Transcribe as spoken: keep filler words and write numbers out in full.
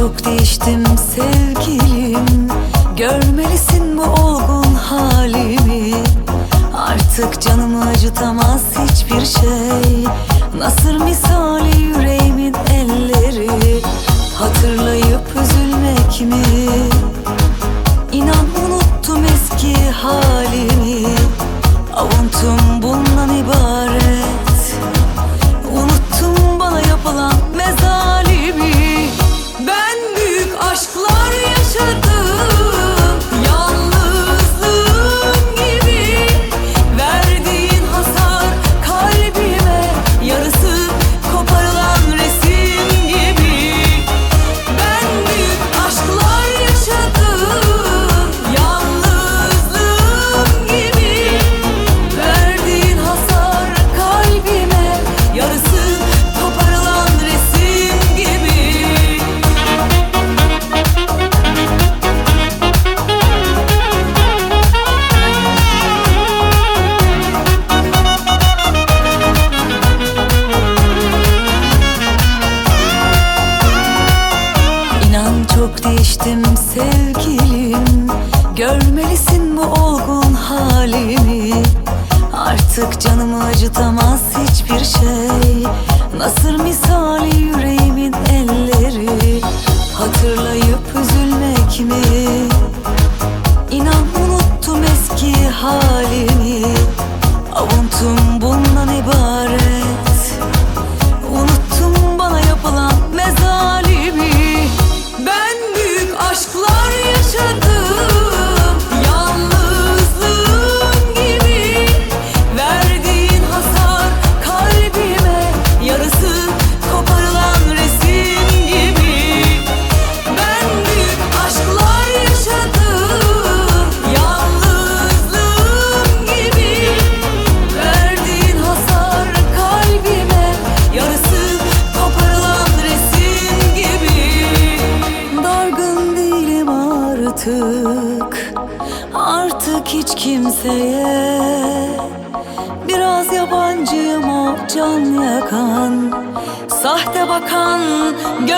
çok değiştim sevgilim. Görmelisin bu olgun halimi. Artık canımı acıtamaz hiçbir şey. Nasır misali yüreğimin elleri. Hatırlayıp üzülmek mi? İnan unuttum eski halimi. Avuntum bundan ibaret. Unuttum bana yapılan mezalimi. Ben büyük aşklar yaşadım, yalnızlığım gibi. Verdiğin hasar kalbime, yarısı koparılan resim gibi. Ben büyük aşklar yaşadım, yalnızlığım gibi. Verdiğin hasar kalbime, yarısı koparılan resim gibi. İnan çok değiştim sevgilim. Görmelisin bu olgun halimi. Artık canımı acıtamaz hiçbir şey. Nasır misali yüreğimin elleri. Hatırlayıp üzülmek mi? İnan unuttum eski halimi. Avuntum bundan ibaret. Unuttum bana yapılan mezalimi. Ben büyük aşklar yaşadım, yalnızlığım gibi. Verdiğin hasar kalbime, yarısı koparılan resim gibi. Ben büyük aşklar yaşadım, yalnızlığım gibi. Verdiğin hasar kalbime, yarısı koparılan resim gibi. Dargın değilim artık, artık hiç kimseye. Biraz yabancıyım o can yakan, sahte bakan